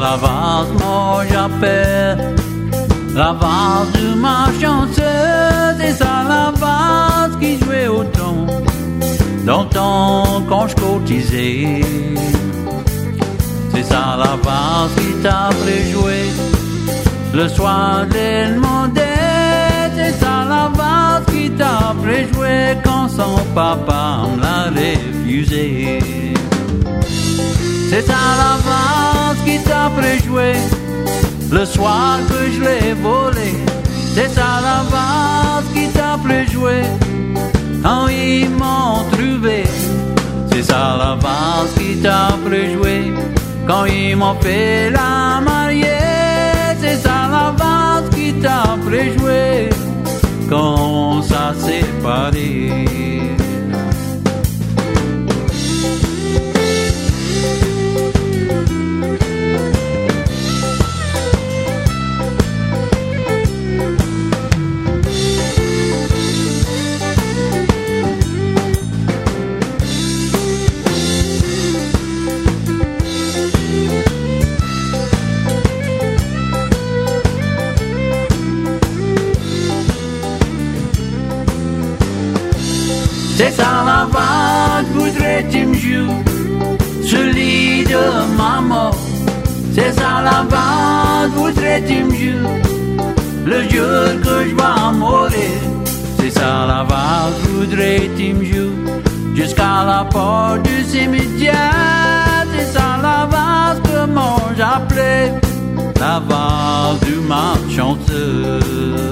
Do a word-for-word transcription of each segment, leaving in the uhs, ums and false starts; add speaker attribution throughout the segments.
Speaker 1: la valse, moi j'appelle la valse de ma chanteuse. C'est ça la valse qui jouait au ton, dans le temps quand je cotisais. C'est ça la valse qui t'a fait jouer le soir des demandés. C'est ça la valse qui t'a fait jouer quand son papa me l'a refusé. C'est ça la valse qui t'a fait jouer le soir que je l'ai volé. C'est ça la valse qui t'a fait jouer quand ils m'ont trouvé. C'est ça la valse qui t'a fait jouer quand ils m'ont fait la mariée. C'est ça la valse qui t'a fait jouer quand on s'est séparés. C'est ça la vague, voudrais-tu me jouer sur le lit de ma mort. C'est ça la vague, voudrais-tu me jouer le jour que je vais mourir. C'est ça la vague, voudrais-tu me jouer jusqu'à la porte du cimetière. C'est ça la vague que moi j'appelais la vague du marchanteur.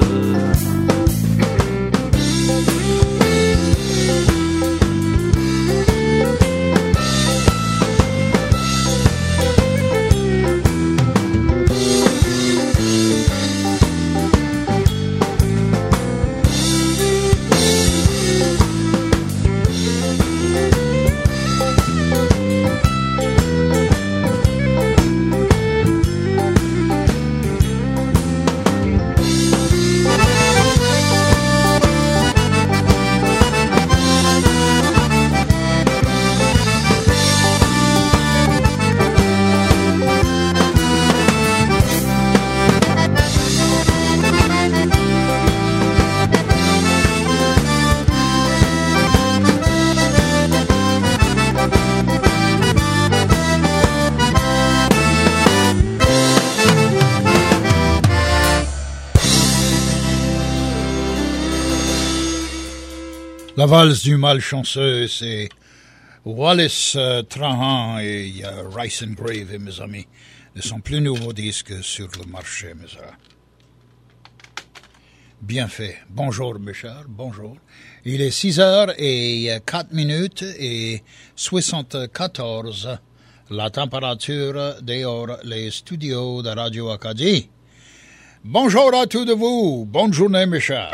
Speaker 2: La valse du malchanceux, c'est Wallace euh, Trahan et euh, Rice and Grave, et mes amis, de son plus nouveau disque sur le marché, mes amis. Bien fait. Bonjour, mes chers, bonjour. Il est six heures et quatre minutes et soixante-quatorze. La température dehors les studios de Radio Acadie. Bonjour à tous de vous. Bonne journée, mes chers.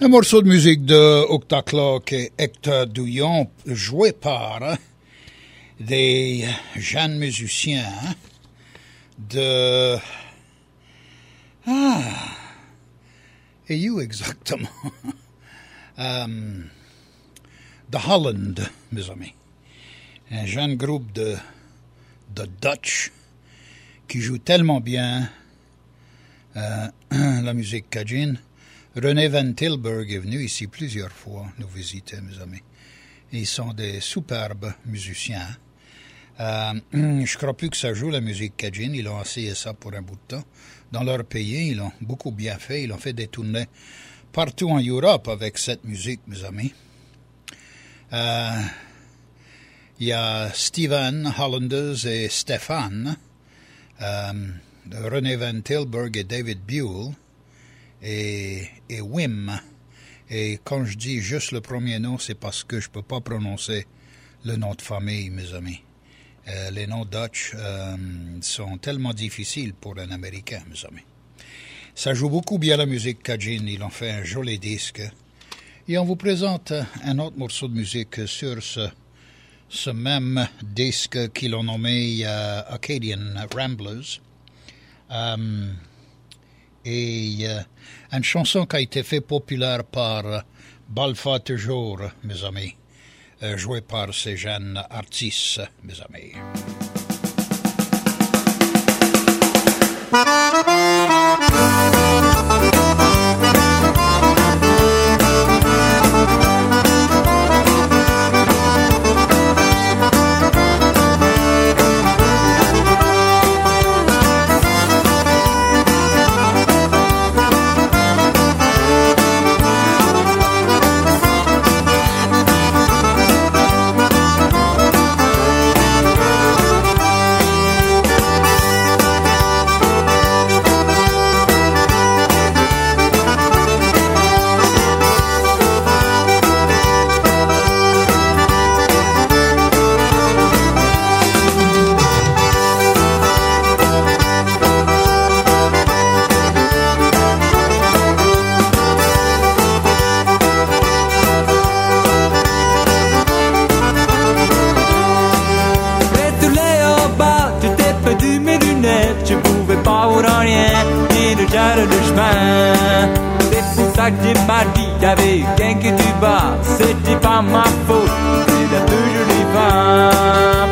Speaker 2: Un morceau de musique de Octaclock et Hector Douillon, joué par hein, des jeunes musiciens hein, de... Ah... Et où exactement? um, de Holland, mes amis. Un jeune groupe de, de Dutch qui joue tellement bien euh, la musique cajun. René Van Tilburg est venu ici plusieurs fois nous visiter, mes amis. Ils sont des superbes musiciens. Euh, je crois plus que ça joue la musique cajun. Ils ont essayé ça pour un bout de temps. Dans leur pays, ils l'ont beaucoup bien fait. Ils ont fait des tournées partout en Europe avec cette musique, mes amis. Euh, il y a Steven Hollanders et Stéphane, euh, René Van Tilburg et David Buell, et, et Wim. Et quand je dis juste le premier nom, c'est parce que je ne peux pas prononcer le nom de famille, mes amis. Euh, les noms Dutch euh, sont tellement difficiles pour un Américain, mes amis. Ça joue beaucoup bien la musique cajun. Ils ont fait un joli disque. Et on vous présente un autre morceau de musique sur ce, ce même disque qu'ils ont nommé euh, Acadian Ramblers. Um, et euh, une chanson qui a été faite populaire par euh, Balfa toujours, mes amis. Euh, joué par ces jeunes artistes, mes amis.
Speaker 3: Avec quelqu'un que tu bats, c'était pas ma faute, c'est la toujours les femmes.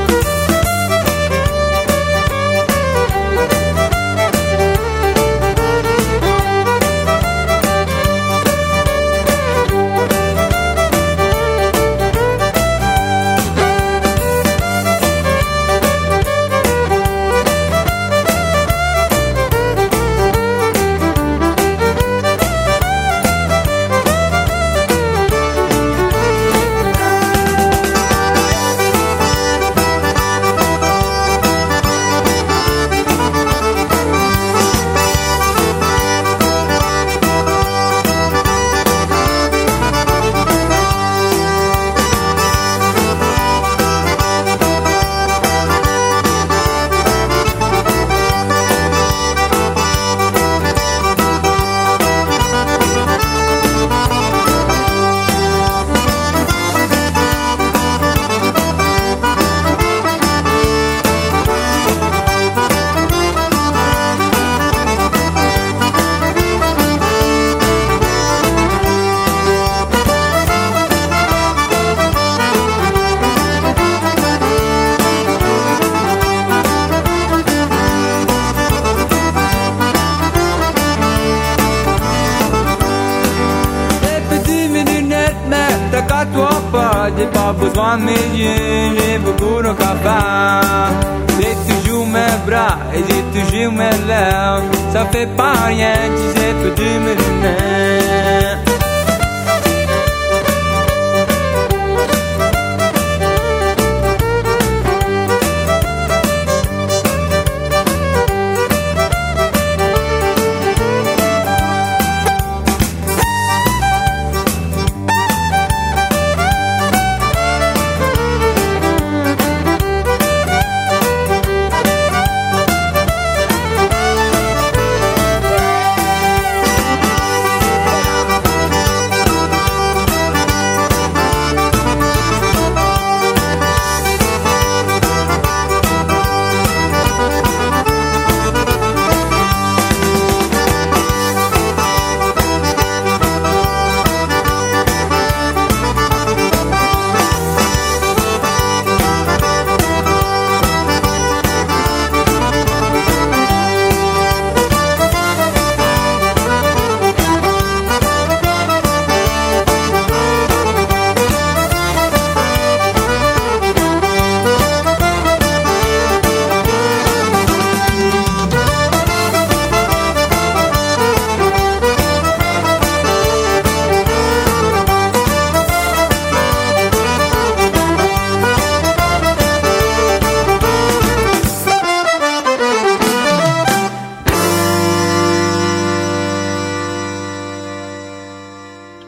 Speaker 3: J'ai pas besoin de mes yeux, j'ai beaucoup de capables. J'ai toujours mes bras et j'ai toujours mes lèvres. Ça fait pas rien, tu sais que tu me lunettes.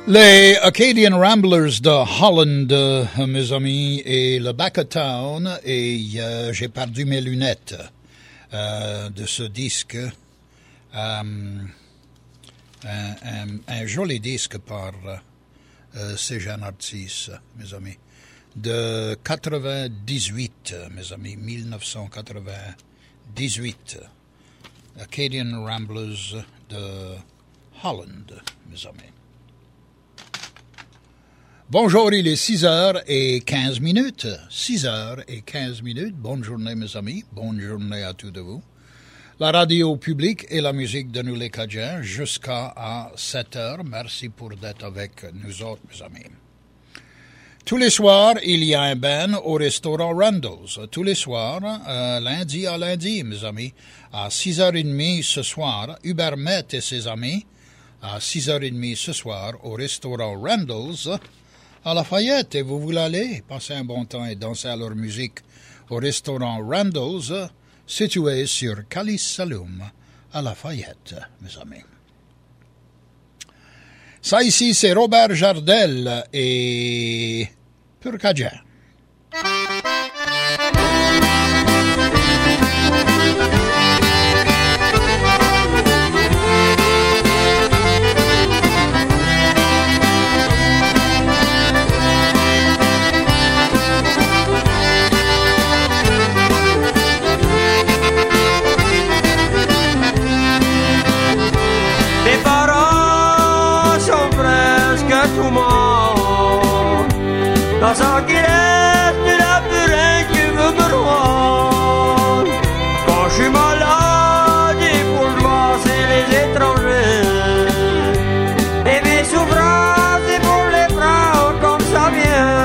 Speaker 2: Les Acadian Ramblers de Holland, euh, mes amis, et le Back of Town, et euh, j'ai perdu mes lunettes euh, de ce disque. Euh, un, un, un joli disque par euh, ces jeunes artistes, mes amis. De quatre-vingt-dix-huit, mes amis, mille neuf cent quatre-vingt-dix-huit. Acadian Ramblers de Holland, mes amis. Bonjour, il est six heures et quinze minutes. six heures et quinze minutes. Bonne journée, mes amis. Bonne journée à tous de vous. La radio publique et la musique de nous les Cajuns jusqu'à sept heures. Merci pour d'être avec nous autres, mes amis. Tous les soirs, il y a un band au restaurant Randall's. Tous les soirs, euh, lundi à lundi, mes amis, à six heures trente ce soir, Hubert Met et ses amis, à six heures trente ce soir, au restaurant Randall's, à Lafayette, et vous voulez aller passer un bon temps et danser à leur musique au restaurant Randall's, situé sur Calis Saloum, à Lafayette, mes amis. Ça ici, c'est Robert Jardel et Pur Cajun.
Speaker 4: Tout le monde dans un qui reste de la purée qui veut me rendre. Quand je suis malade, il faut le voir, c'est les étrangers. Et mes souffrances, il faut les prendre comme ça vient.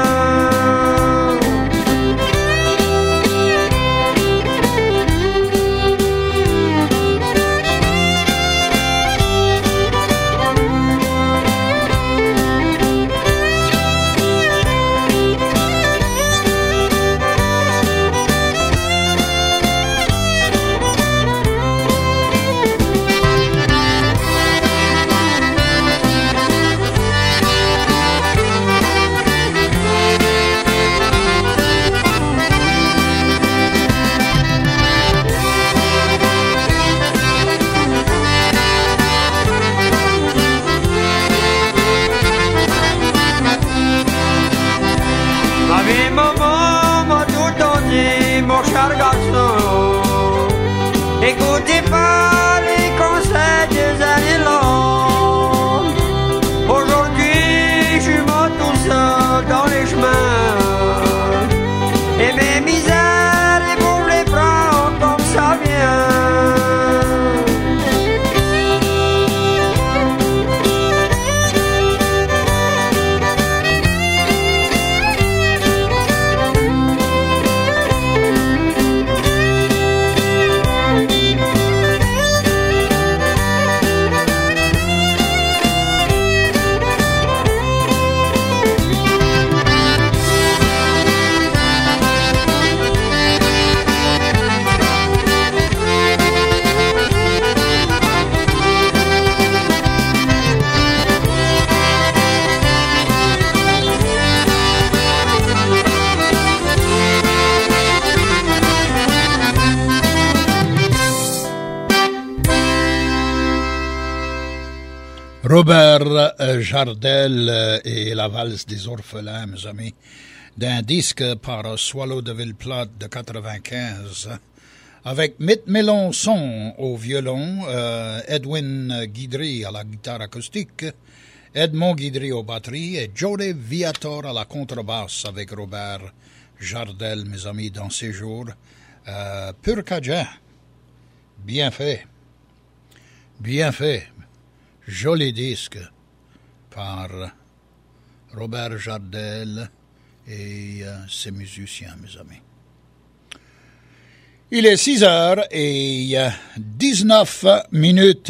Speaker 4: Mon cher garçon, écoutez pas les conseils des années longues. Aujourd'hui, je suis mort tout seul dans les chemins. Et mes misères, ils vont les prendre comme ça vient.
Speaker 2: Robert Jardel et la valse des orphelins, mes amis, d'un disque par Swallow de Villeplate de quatre-vingt-quinze, avec Mitt Mélenchon au violon, euh, Edwin Guidry à la guitare acoustique, Edmond Guidry aux batteries et Jody Viator à la contrebasse avec Robert Jardel, mes amis, dans ces jours. Euh, Pur Cajun, bien fait, bien fait. Joli disque par Robert Jardel et euh, ses musiciens, mes amis. Il est six heures et dix-neuf minutes.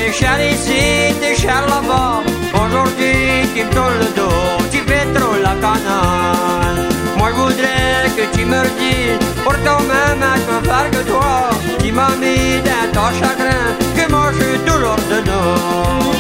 Speaker 4: t'es cher ici, t'es cher là-bas. Aujourd'hui, tu me tournes le dos, tu fais trop la canane. Moi, je voudrais que tu me redises, pour toi-même, je peux faire que toi. Tu m'as mis dans ton chagrin, que moi, je suis toujours dedans.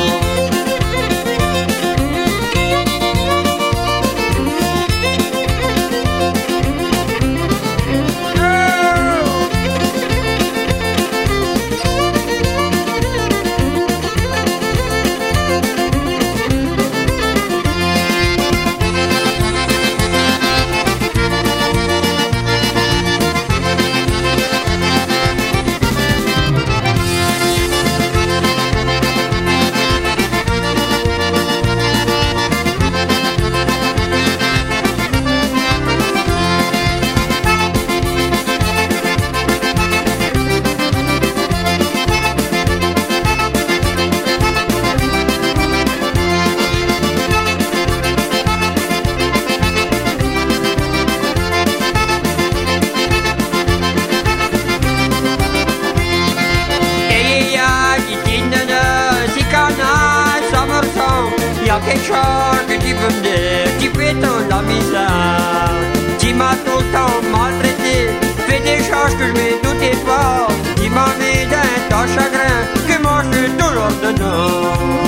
Speaker 4: Quelque chose que tu peux me dire, tu fais ton la misère. Tu m'as tout le temps maltraité, fais des choses que je ne doutais pas. Tu m'as mis dans ton chagrin, que moi je suis toujours dedans.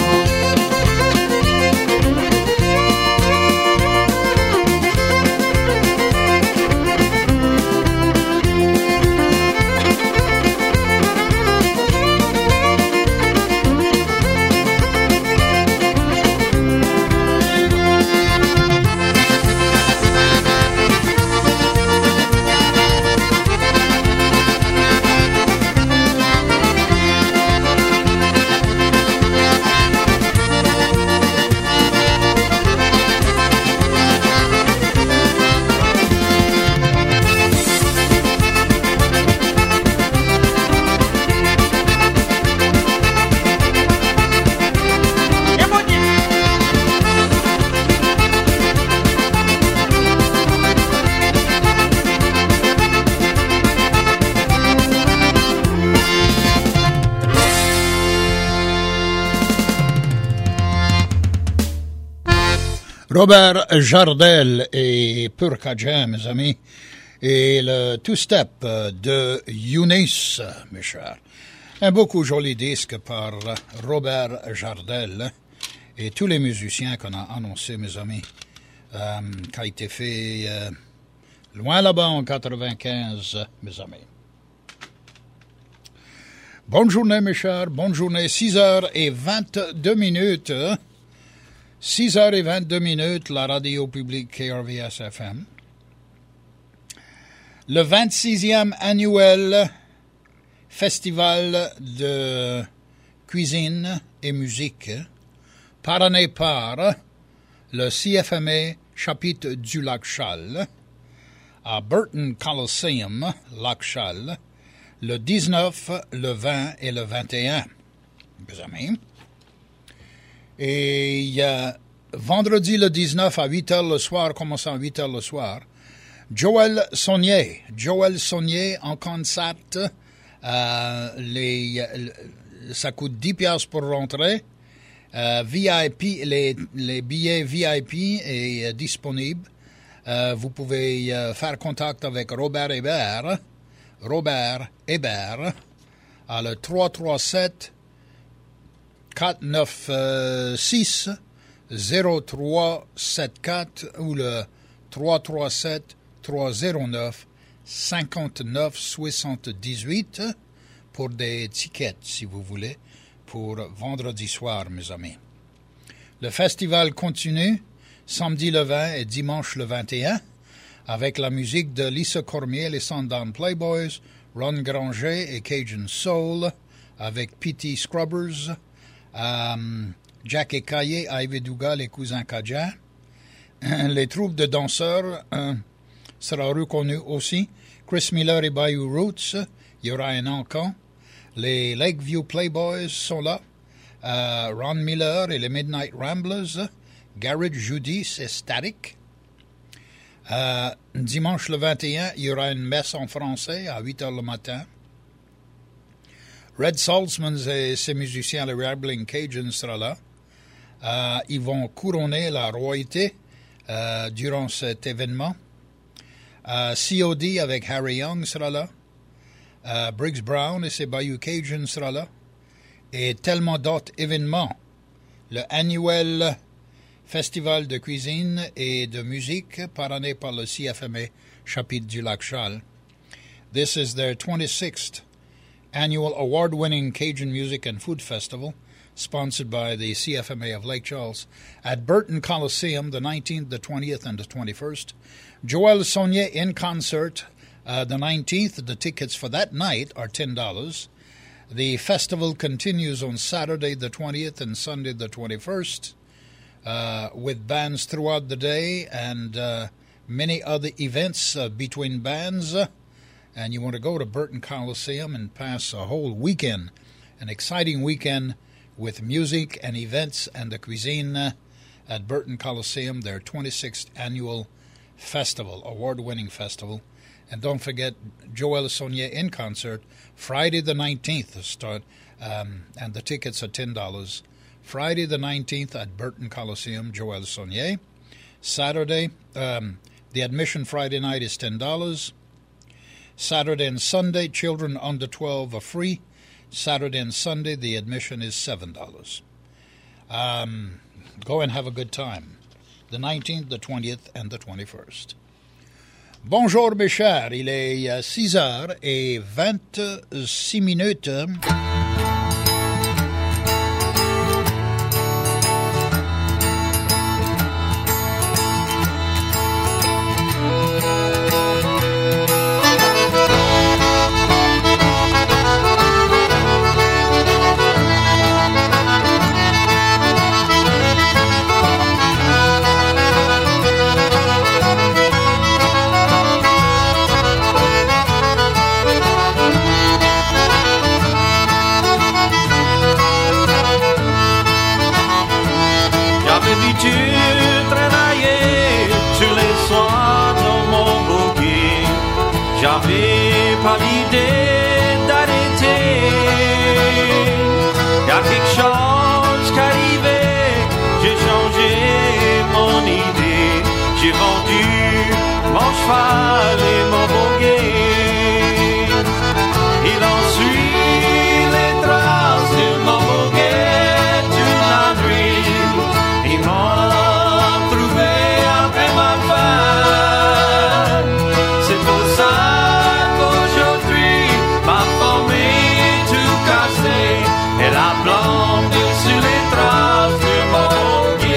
Speaker 2: Robert Jardel et Purkadja, mes amis, et le two-step de Eunice, mes chers. Un beaucoup joli disque par Robert Jardel et tous les musiciens qu'on a annoncés, mes amis, euh, qui a été fait euh, loin là-bas en quatre-vingt-quinze, mes amis. Bonne journée, mes chers, bonne journée, six heures vingt-deux minutes. six heures vingt-deux minutes, la radio publique K R V S F M. Le vingt-sixième annuel festival de cuisine et musique, parrainé par le C F M A chapitre du Lac-Châle, à Burton Coliseum, Lac-Châle, le dix-neuf, le vingt et le vingt et un. Mes amis. Et euh, vendredi le dix-neuf à huit heures le soir, commençant à huit heures le soir, Joël Saunier, Joël Saunier en concert, euh, les, ça coûte dix piastres pour rentrer, euh, V I P, les, les billets V I P est euh, disponible. Euh, vous pouvez euh, faire contact avec Robert Hébert, Robert Hébert, à le trois trois sept quatre neuf six zéro trois sept quatre ou le trois trois sept trois zéro neuf cinq neuf sept huit pour des tickets, si vous voulez, pour vendredi soir, mes amis. Le festival continue samedi le vingt et dimanche le vingt et un avec la musique de Lisa Cormier, les Sundown Playboys, Ron Granger et Cajun Soul, avec P T Scrubbers, um, Jack et Caillé, Ivy Dugas, les cousins Kadja. Les troupes de danseurs euh, seront reconnues aussi. Chris Miller et Bayou Roots, il y aura un encan. Les Lakeview Playboys sont là. Euh, Ron Miller et les Midnight Ramblers. Garrett Judis et Static. Euh, dimanche le vingt et un, il y aura une messe en français à huit heures le matin. Red Saltzman et ses musiciens, les Rambling Cajuns, sera là. Euh, ils vont couronner la royauté euh, durant cet événement. Euh, C O D avec Harry Young sera là. Euh, Briggs Brown et ses Bayou Cajuns sera là. Et tellement d'autres événements. Le annuel festival de cuisine et de musique parrainé par le C F M A chapitre du Lac-Charles. This is their twenty-sixth annual award-winning Cajun Music and Food Festival, sponsored by the C F M A of Lake Charles, at Burton Coliseum, the nineteenth, the twentieth, and the twenty-first. Joël Saunier in concert, uh, the nineteenth. The tickets for that night are ten dollars. The festival continues on Saturday, the twentieth, and Sunday, the twenty-first, uh, with bands throughout the day and uh, many other events uh, between bands. And you want to go to Burton Coliseum and pass a whole weekend, an exciting weekend with music and events and the cuisine at Burton Coliseum, their twenty-sixth annual festival, award-winning festival. And don't forget Joël Saunier in concert, Friday the nineteenth to start, um, and the tickets are ten dollars. Friday the nineteenth at Burton Coliseum, Joël Saunier. Saturday, um, the admission Friday night is ten dollars. Saturday and Sunday, children under twelve are free. Saturday and Sunday, the admission is seven dollars. Um, go and have a good time. The nineteenth, the twentieth, and the twenty-first. Bonjour, mes chers. Il est six heures et vingt-six minutes.
Speaker 5: J'avais pas l'idée d'arrêter. Y a quelque chose qui arrivait, j'ai changé mon idée. J'ai vendu mon cheval et mon boguet. Il en suit les traces de mon boguet toute la nuit. Il m'a trouvé après ma femme. C'est pour ça et la blonde sur les traces de mon pied.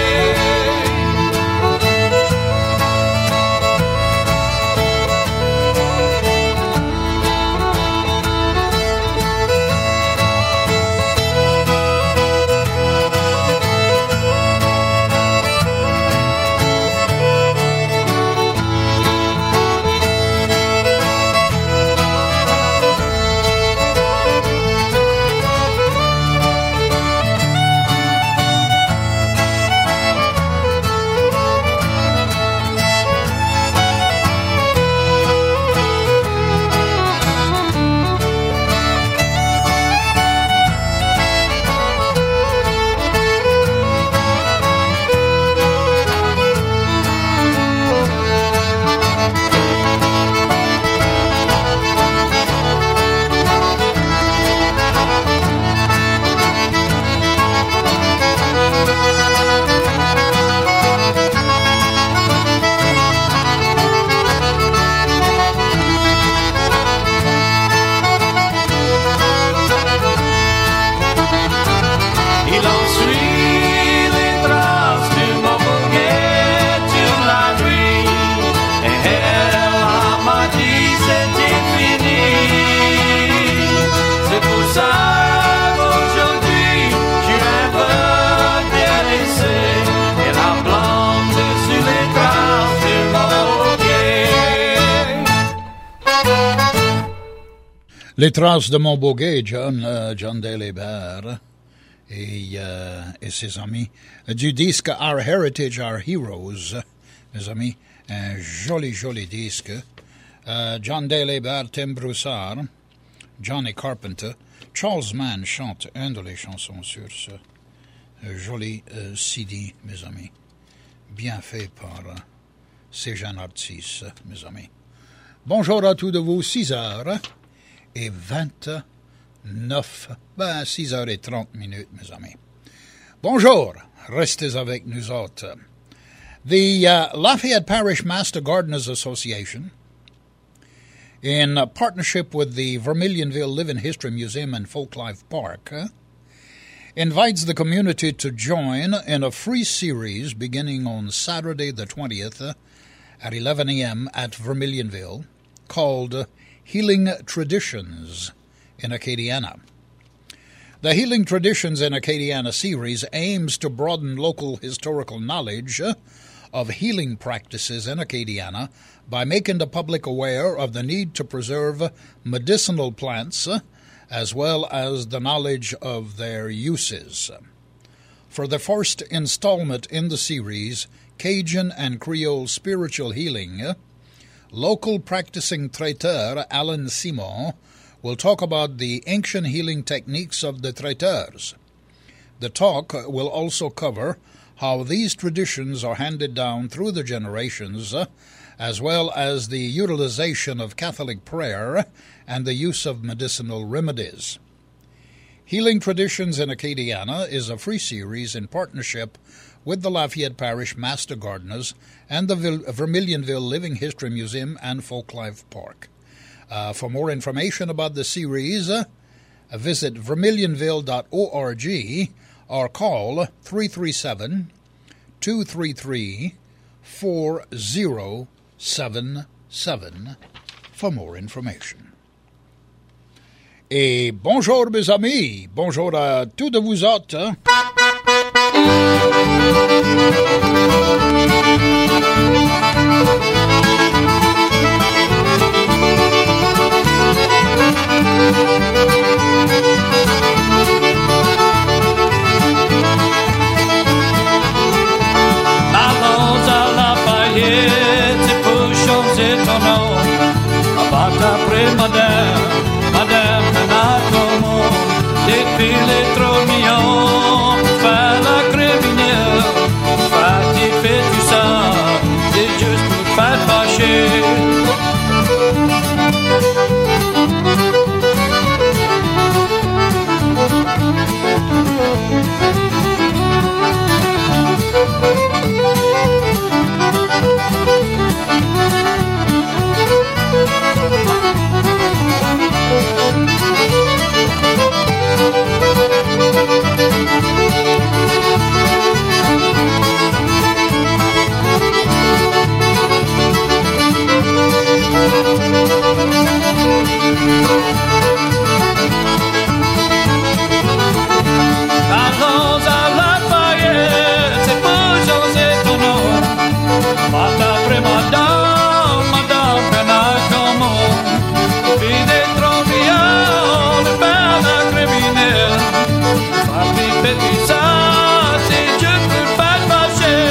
Speaker 2: Les traces de mon boguet, John, uh, John Delébert et, uh, et ses amis, du disque Our Heritage, Our Heroes, mes amis, un joli, joli disque. Uh, John Delébert, Tim Broussard, Johnny Carpenter, Charles Mann chante une de les chansons sur ce euh, joli euh, C D, mes amis. Bien fait par euh, ces jeunes artistes, mes amis. Bonjour à tous de vous, six heures et vingt-neuf, ben six heures et trente minutes, mes amis. Bonjour, restez avec nous autres. The uh, Lafayette Parish Master Gardeners Association, in uh, partnership with the Vermilionville Living History Museum and Folklife Park, uh, invites the community to join in a free series beginning on Saturday the twentieth uh, at eleven a.m. at Vermilionville called uh, Healing Traditions in Acadiana. The Healing Traditions in Acadiana series aims to broaden local historical knowledge uh, of healing practices in Acadiana by making the public aware of the need to preserve medicinal plants uh, as well as the knowledge of their uses. For the first installment in the series, Cajun and Creole Spiritual Healing, uh, local practicing traiteur Alan Simon will talk about the ancient healing techniques of the traiteurs. The talk will also cover how these traditions are handed down through the generations, uh, as well as the utilization of Catholic prayer and the use of medicinal remedies. Healing Traditions in Acadiana is a free series in partnership with the Lafayette Parish Master Gardeners and the Vermilionville Living History Museum and Folklife Park. Uh, for more information about the series, uh, visit vermilionville dot org or call three three seven, two three three, four zero seven seven for more information. Et bonjour mes amis, bonjour à tous de vous autres.
Speaker 1: Après madame, madame Nanakomo, depuis les trop mignons, pour faire la criminelle, pour faire qui fait tout ça, c'est juste pour faire fâcher. Allons à Lafayette, c'est pour José Tonneau. Pas après madame, madame Penacomo. Puis des trombions, le père d'un criminel. Papi fait ça, c'est Dieu pour faire marcher.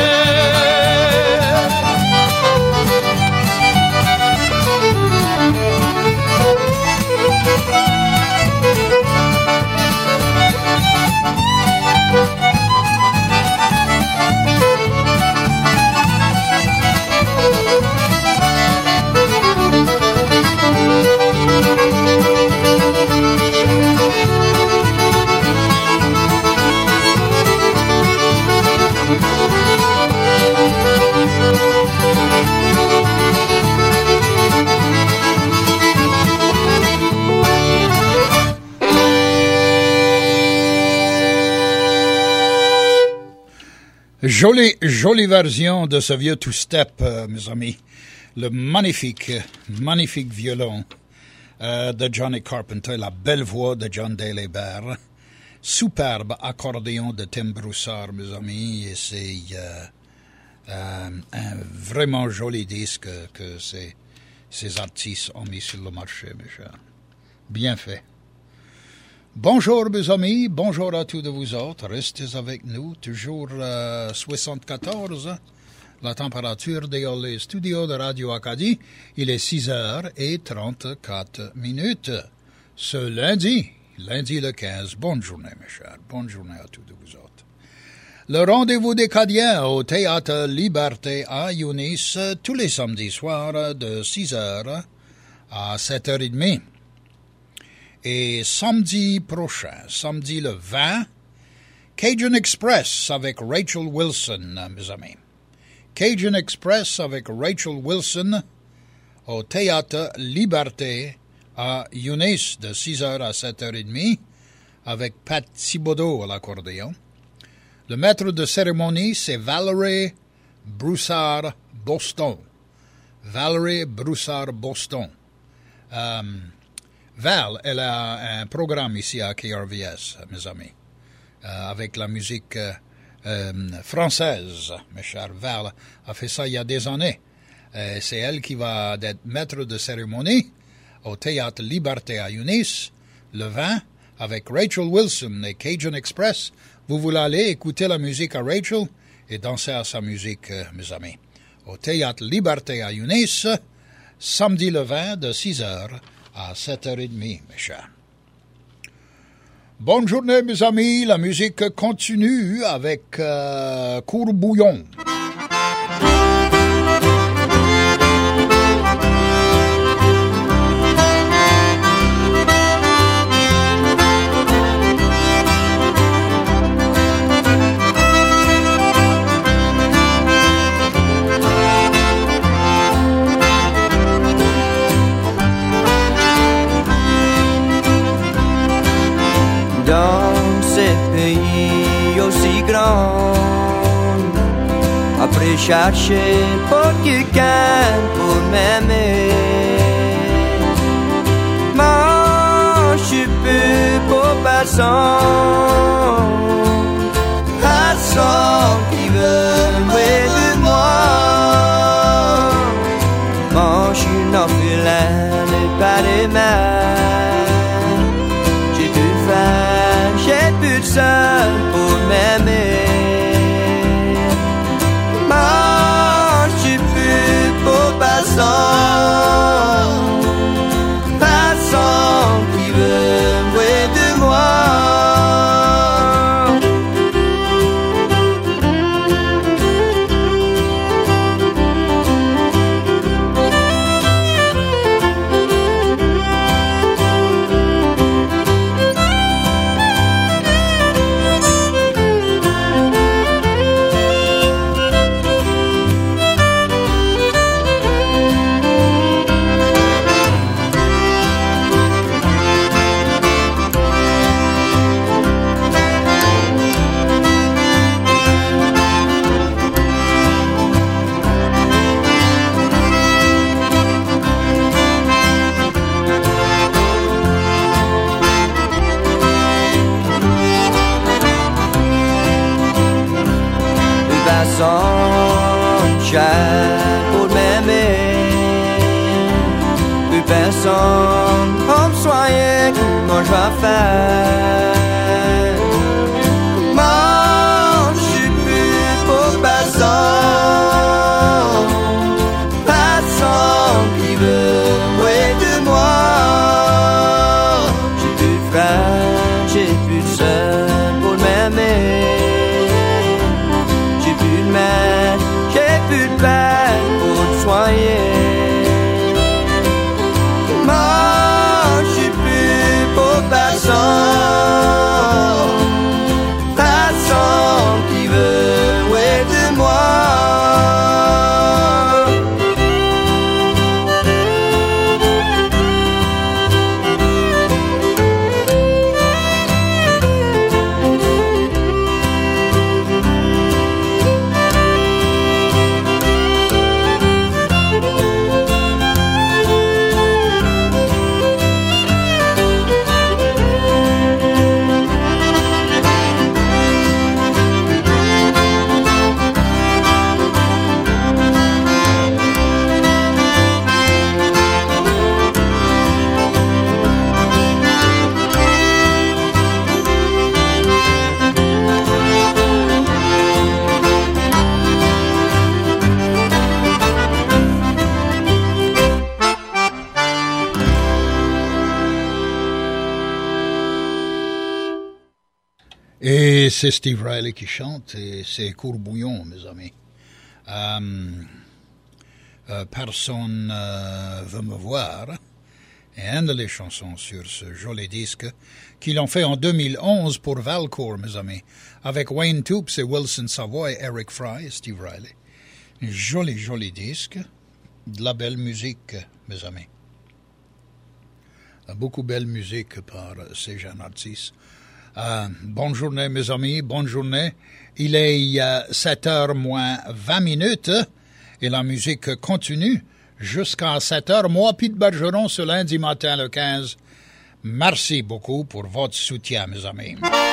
Speaker 2: Jolie, jolie version de ce vieux two-step, euh, mes amis. Le magnifique, magnifique violon euh, de Johnny Carpenter, la belle voix de John Delébert, superbe accordéon de Tim Broussard, mes amis, et c'est euh, euh, un vraiment joli disque que ces, ces artistes ont mis sur le marché, mes chers. Bien fait. Bonjour mes amis, bonjour à tous de vous autres, restez avec nous, toujours euh, soixante-quatorze, la température des les studios de Radio Acadie, il est six heures et trente-quatre minutes, ce lundi, lundi le quinze. Bonne journée, mes chers. Bonne journée à tous de vous autres. Le rendez-vous des Cadiens au Théâtre Liberté à Yunis tous les samedis soirs de six heures à sept heures trente. Et samedi prochain, samedi le vingt, Cajun Express avec Rachel Wilson, mes amis. Cajun Express avec Rachel Wilson au Théâtre Liberté à Yunis de six heures à sept heures trente avec Pat Thibodeau à l'accordéon. Le maître de cérémonie, c'est Valerie Broussard-Boston. Valerie Broussard-Boston. Euh, Val, elle a un programme ici à K R V S, mes amis, euh, avec la musique euh, euh, française. Mes chers, Val a fait ça il y a des années. Euh, c'est elle qui va être maître de cérémonie au Théâtre Liberté à Yunis, le vingt, avec Rachel Wilson et Cajun Express. Vous voulez aller écouter la musique à Rachel et danser à sa musique, euh, mes amis. Au Théâtre Liberté à Yunis, samedi le vingt de six heures à sept heures trente, mes chers. Bonne journée, mes amis. La musique continue avec euh, Courbouillon.
Speaker 4: Dans ces pays aussi grands, après chercher pour quelqu'un pour m'aimer, moi je suis plus pour personne, personne qui veut me de moi. Moi je suis un orphelin de pas de mère, j'ai pu faire, j'ai pu seul pour m'aimer. Moi, je suis plus pour personne, personne qui veut jouer de moi. Cher pour m'aimer, plus personne pour me soigner, comment je vais faire? Moi, je suis plus pour personne, personne qui veut jouer de moi. J'ai plus de frères, j'ai plus de sœurs pour m'aimer, j'ai plus de mère, j'ai plus de peine pour te soigner. Moi, je suis plus pour personne, personne qui veut jouer de moi.
Speaker 2: Et c'est Steve Riley qui chante, et c'est Courbouillon, mes amis. Euh, euh, personne euh, veut me voir. Et une des chansons sur ce joli disque qu'ils ont fait en deux mille onze pour Valcourt, mes amis, avec Wayne Toups et Wilson Savoy, Eric Fry et Steve Riley. Un joli, joli disque, de la belle musique, mes amis. Beaucoup de belle musique par ces jeunes artistes. Euh, bonne journée, mes amis, bonne journée. Il est euh, sept heures moins vingt minutes et la musique continue jusqu'à sept heures. Moi, Pete Bergeron, ce lundi matin, le quinze. Merci beaucoup pour votre soutien, mes amis.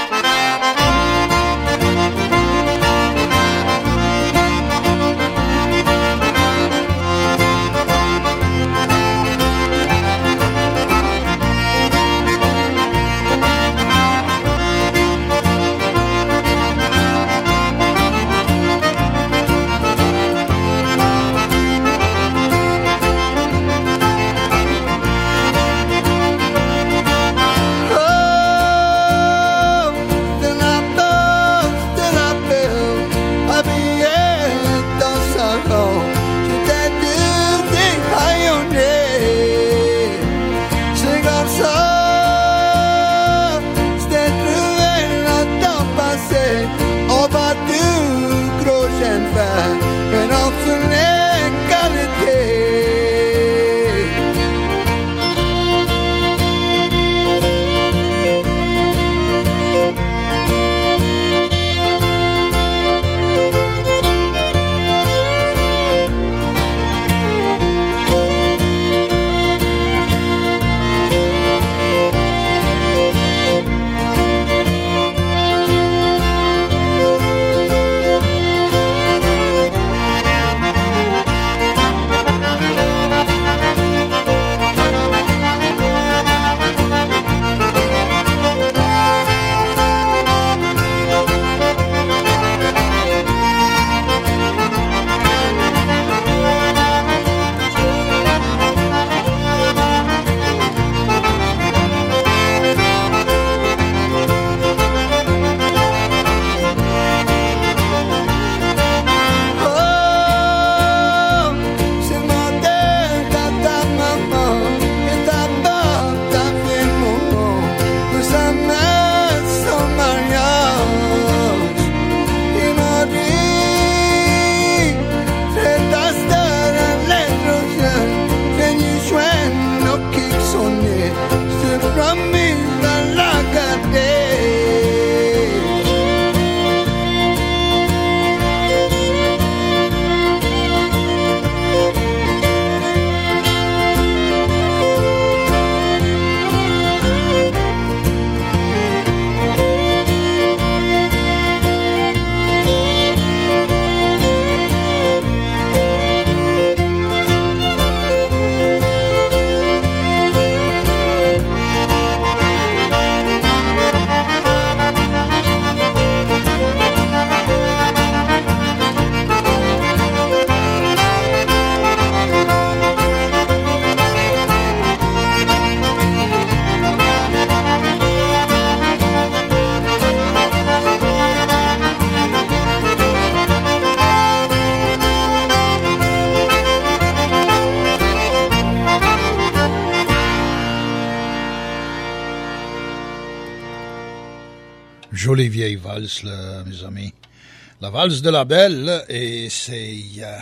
Speaker 2: Jolie vieille valse, là, mes amis. La valse de la belle, et c'est euh,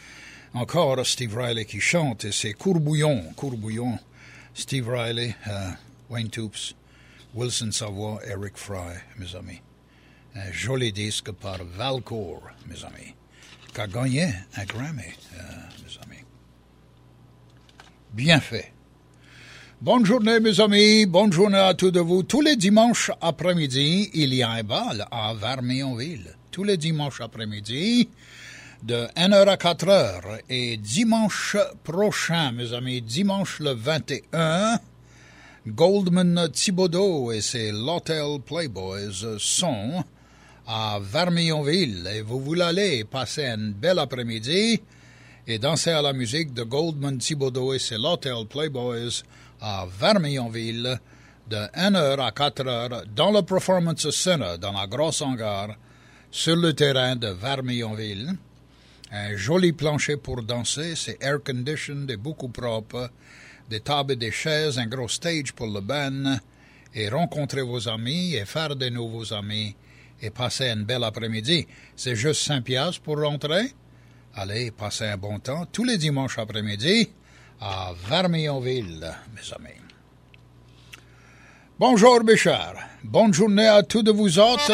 Speaker 2: encore Steve Riley qui chante, et c'est Courbouillon, Courbouillon, Steve Riley, euh, Wayne Toups, Wilson Savoy, Eric Fry, mes amis. Un joli disque par Valcourt, mes amis, qui a gagné un Grammy, euh, mes amis. Bien fait. Bonne journée, mes amis. Bonne journée à tous de vous. Tous les dimanches après-midi, il y a un bal à Vermionville. Tous les dimanches après-midi, de une heure à quatre heures. Et dimanche prochain, mes amis, dimanche le vingt et un, Goldman Thibodeau et ses L'Hotel Playboys sont à Vermionville. Et vous voulez aller passer un bel après-midi et danser à la musique de Goldman Thibodeau et ses L'Hotel Playboys à Vermionville de une heure à quatre heures dans le Performance Center, dans la grosse hangar, sur le terrain de Vermillonville. Un joli plancher pour danser, c'est air conditioned et beaucoup propre, des tables et des chaises, un gros stage pour le band, et rencontrer vos amis et faire de nouveaux amis et passer un bel après-midi. C'est juste cinq piastres pour rentrer. Allez, passez un bon temps tous les dimanches après-midi à Vermillonville, mes amis. Bonjour, mes chers. Bonne journée à tous de vous autres.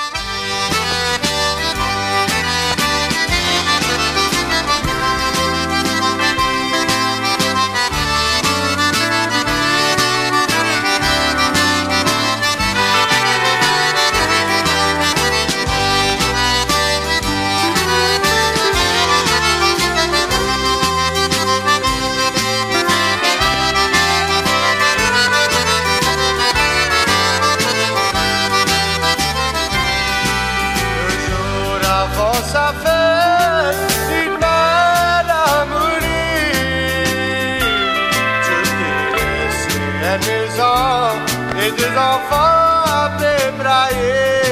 Speaker 6: Et des enfants à débrailler,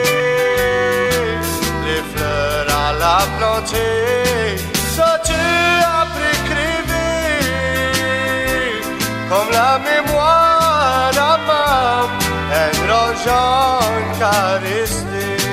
Speaker 6: les fleurs à la planter, sont-tu après crever, comme la mémoire d'un homme, un grand jeune caressé.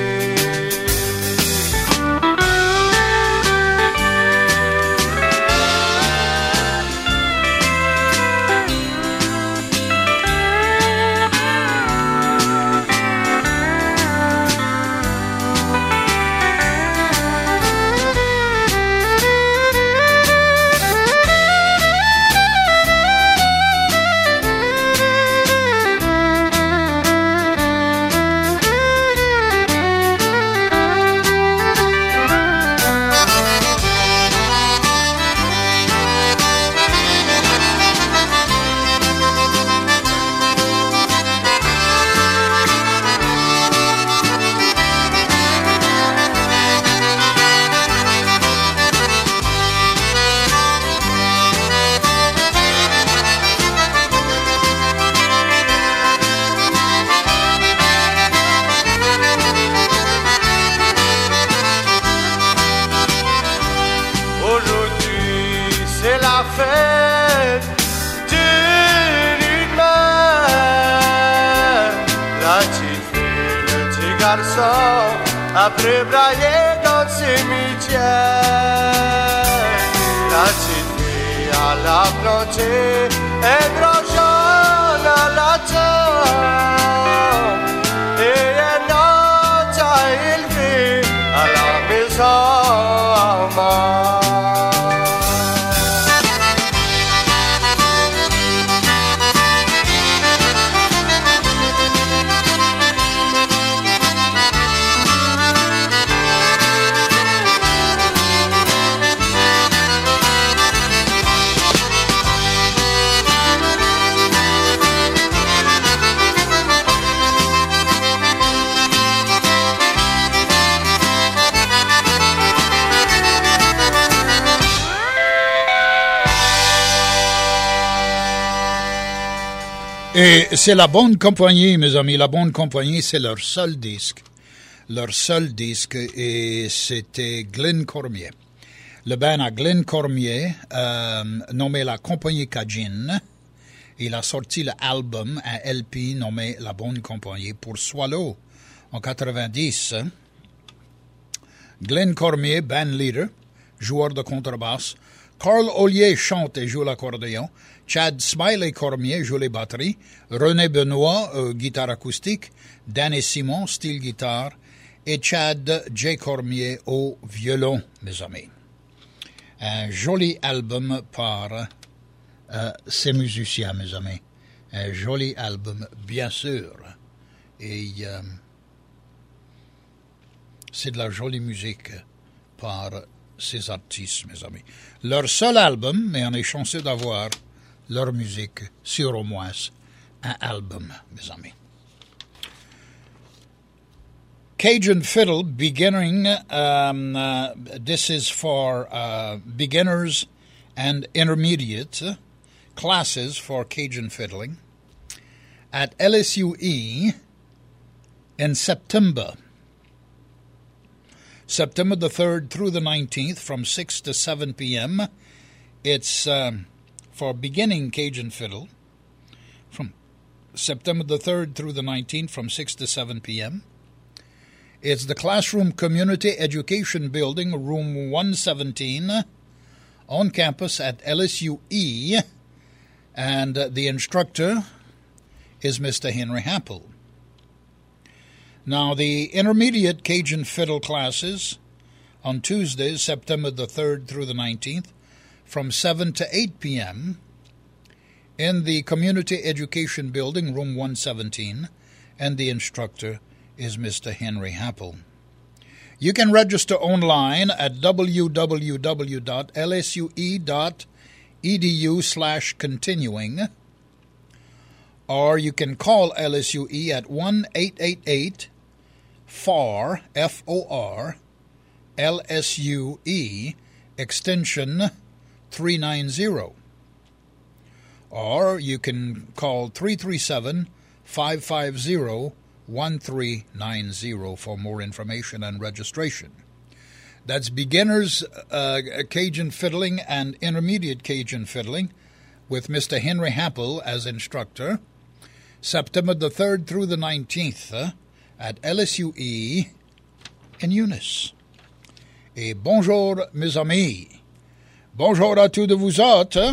Speaker 6: Après brailler dans le cimetière, la petite fille à la plantée, un grand jaune à la table, et un autre à élever à la maison en main.
Speaker 2: Et c'est la bonne compagnie, mes amis. La bonne compagnie, c'est leur seul disque. Leur seul disque, et c'était Glenn Cormier. Le band à Glenn Cormier, euh, nommé la compagnie Cajun. Il a sorti l'album, un L P nommé La Bonne Compagnie pour Swallow en quatre-vingt-dix. Glenn Cormier, band leader, joueur de contrebasse. Carl Ollier chante et joue l'accordéon. Chad Smiley Cormier joue les batteries. René Benoît, euh, guitare acoustique. Danny Simon, style guitare. Et Chad J. Cormier au violon, mes amis. Un joli album par euh, ces musiciens, mes amis. Un joli album, bien sûr. Et euh, c'est de la jolie musique par ces artistes, mes amis. Leur seul album, mais on est chanceux d'avoir leur musique sur au moins un album, mes amis. Cajun Fiddle, beginning, um, uh, this is for uh, beginners and intermediate classes for Cajun fiddling. at L S U E in September. September the third through the nineteenth from six to seven p.m. It's um, for beginning Cajun fiddle from September the third through the nineteenth from six to seven p.m. It's the Classroom Community Education Building, room one seventeen, on campus at L S U E, and uh, the instructor is Mister Henry Happel. Now, the intermediate Cajun fiddle classes on Tuesdays, September the third through the nineteenth, from seven to eight p.m. in the Community Education Building, room one seventeen, and the instructor is Mister Henry Happel. You can register online at w w w dot l s u e dot e d u slash continuing, or you can call L S U E at one eight eight eight F O R, F O R, L S U E, extension three ninety. Or you can call three three seven, five five zero, one three nine zero for more information and registration. That's beginners uh, Cajun fiddling and intermediate Cajun fiddling with Mister Henry Happel as instructor, September the third through the nineteenth uh, at L S U E in Eunice. Et bonjour, mes amis. Bonjour à tous de vous autres.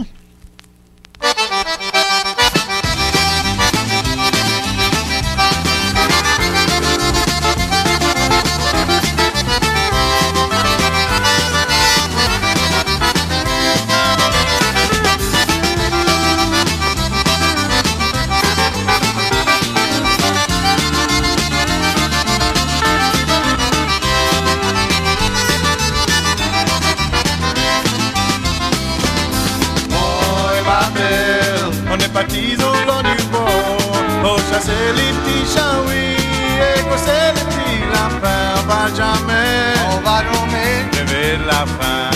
Speaker 6: Parti au long du bord, pour chasser les petits chaouis et courser les petits lapins. On va jamais, on va jamais rêver de la fin.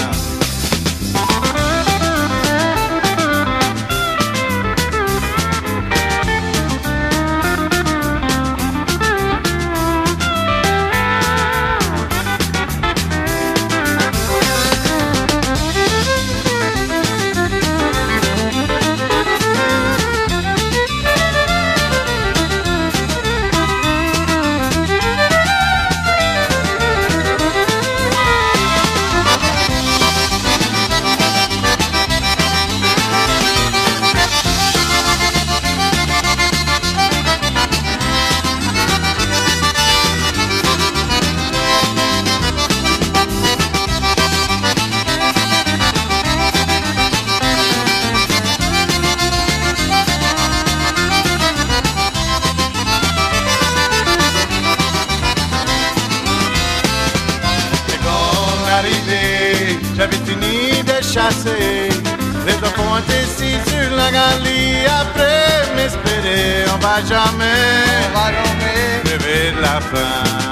Speaker 6: J'avais fini de chasser, les deux pointés ici sur la galerie. Après m'espérer, on va jamais, on va jamais rêver de la fin.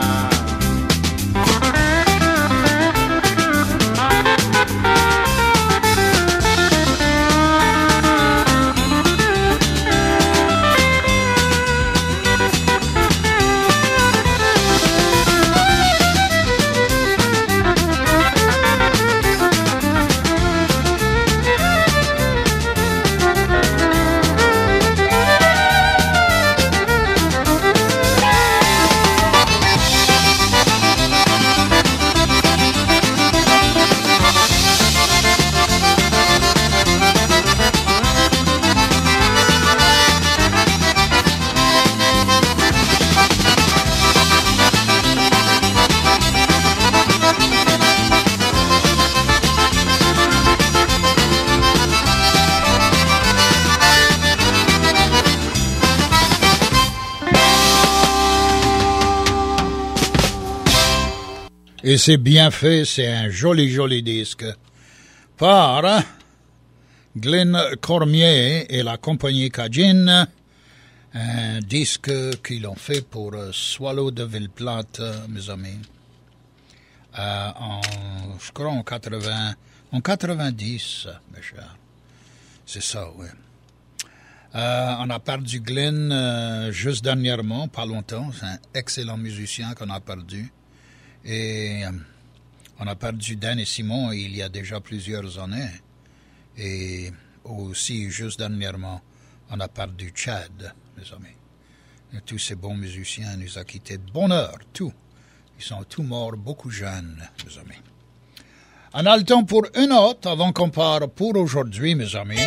Speaker 2: Et c'est bien fait, c'est un joli, joli disque par Glenn Cormier et la compagnie Cajun, un disque qu'ils ont fait pour Swallow de Ville-Plate, mes amis, euh, en, je crois en quatre-vingts, en quatre-vingt-dix, mes chers. C'est ça, oui. Euh, on a perdu Glenn euh, juste dernièrement, pas longtemps. C'est un excellent musicien qu'on a perdu. Et euh, on a perdu Dan et Simon il y a déjà plusieurs années. Et aussi, juste dernièrement, on a perdu Chad, mes amis. Et tous ces bons musiciens nous ont quittés de bonne heure, tous. Ils sont tous morts, beaucoup jeunes, mes amis. On a le temps pour une autre avant qu'on parte pour aujourd'hui, mes amis.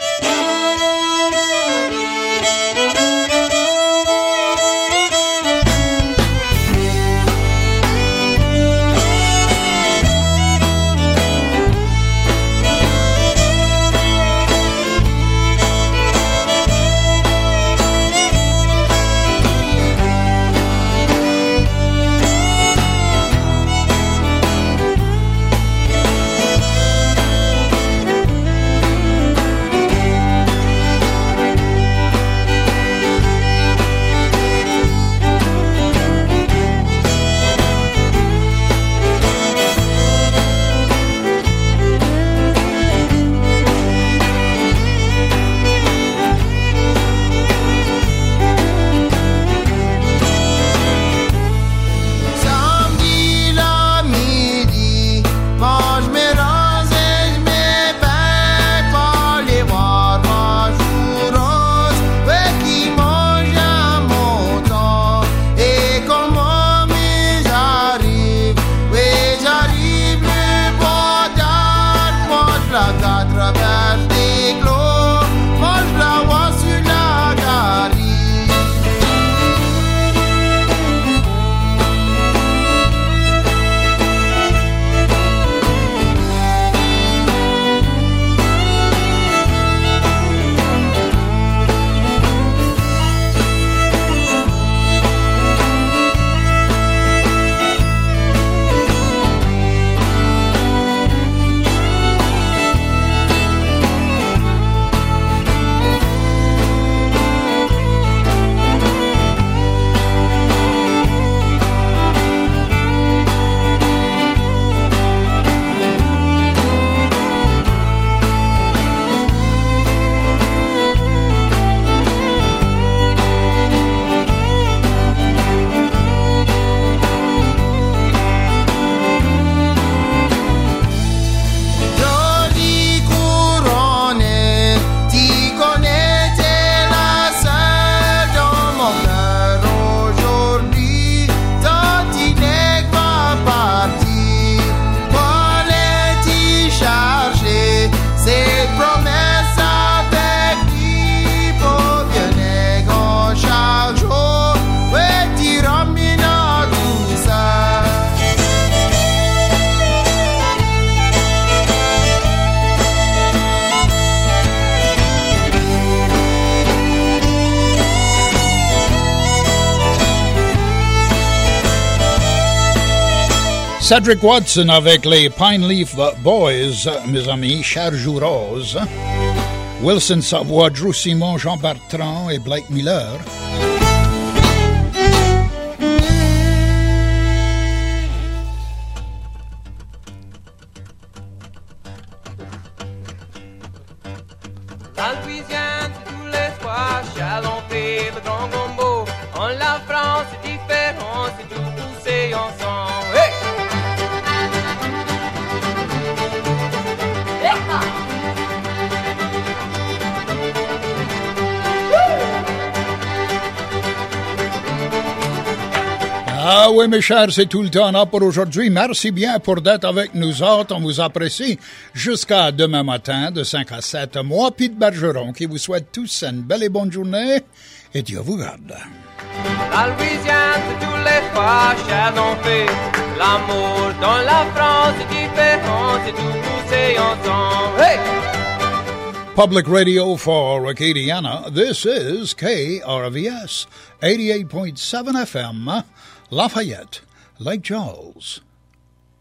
Speaker 2: Cedric Watson avec les Pine Leaf Boys, mes amis, Cher Jour Rose. Wilson Savoie, Drew Simon, Jean Bertrand et Blake Miller.
Speaker 3: La Louisiane, c'est tous les soirs, Chalon-Pé, le Grand Gombo. En la France, c'est différent, c'est tout poussé ensemble. Hey!
Speaker 2: Ah oui, mes chers, c'est tout le temps là pour aujourd'hui. Merci bien pour d'être avec nous autres. On vous apprécie. Jusqu'à demain matin, de cinq à sept. Moi, Pete Bergeron, qui vous souhaite tous une belle et bonne journée. Et Dieu vous garde.
Speaker 3: La Louisiane, c'est tous les fois, Chalon-Pé. L'amour dans la France, c'est différent, c'est tout poussé ensemble. Hey!
Speaker 2: Public Radio for Acadiana. This is K R V S eighty-eight point seven F M. Lafayette, Lake Charles.